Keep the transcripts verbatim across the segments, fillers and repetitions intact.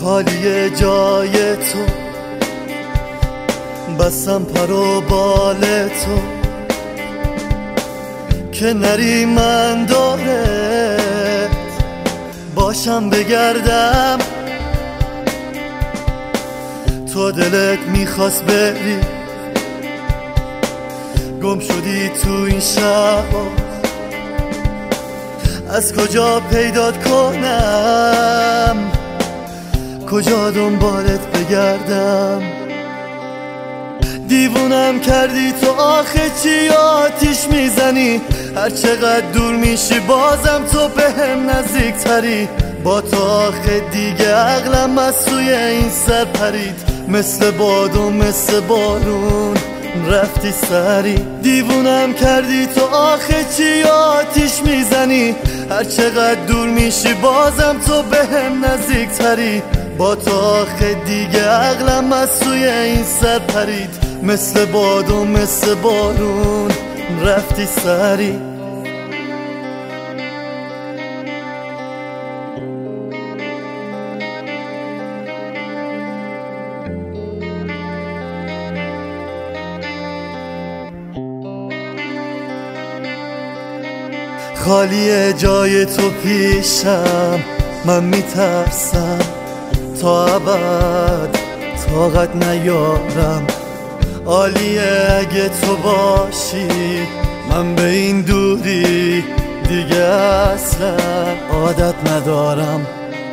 خالی جای تو، بسم پر و بال تو که نری من دارت باشم بگردم. تو دلت میخواست بری، گم شدی تو این شهر، از کجا پیدات کنم، کجا دنبالت بگردم. دیوونم کردی تو آخه چی آتیش میزنی، هر چقدر دور میشی بازم تو به هم نزدیک تری. با تو آخه دیگه عقلم از سوی این سر پرید، مثل باد و مثل بارون رفتی سری. دیوونم کردی تو آخه چی آتیش میزنی، هر چقدر دور میشی بازم تو به هم نزدیک تری. با تو آخه دیگه عقلم از سوی این سر پرید، مثل باد و مثل بارون رفتی سری. خالی جای تو پیشم، من میترسم تا ابد طاقت نیارم. عالیه اگه تو باشی، من به این دوری دیگه اصلا عادت ندارم.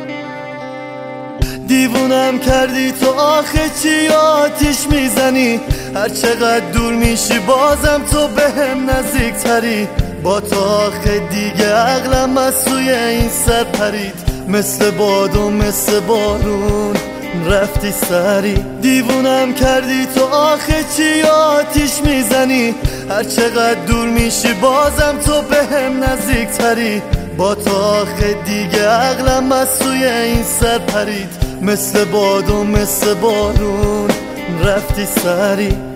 دیوونم کردی تو آخه چی آتیش میزنی، هر چقدر دور میشی بازم تو به هم نزدیک تری. با تو آخه دیگه عقلم از سوی این سر پرید، مثل باد و مثل بارون رفتی سری. دیوونم کردی تو آخه چی آتیش میزنی، هر چقدر دور میشی بازم تو به هم نزدیک تری. با تو آخه دیگه عقلم از سوی این سر پرید، مثل باد و مثل بارون رفتی سری.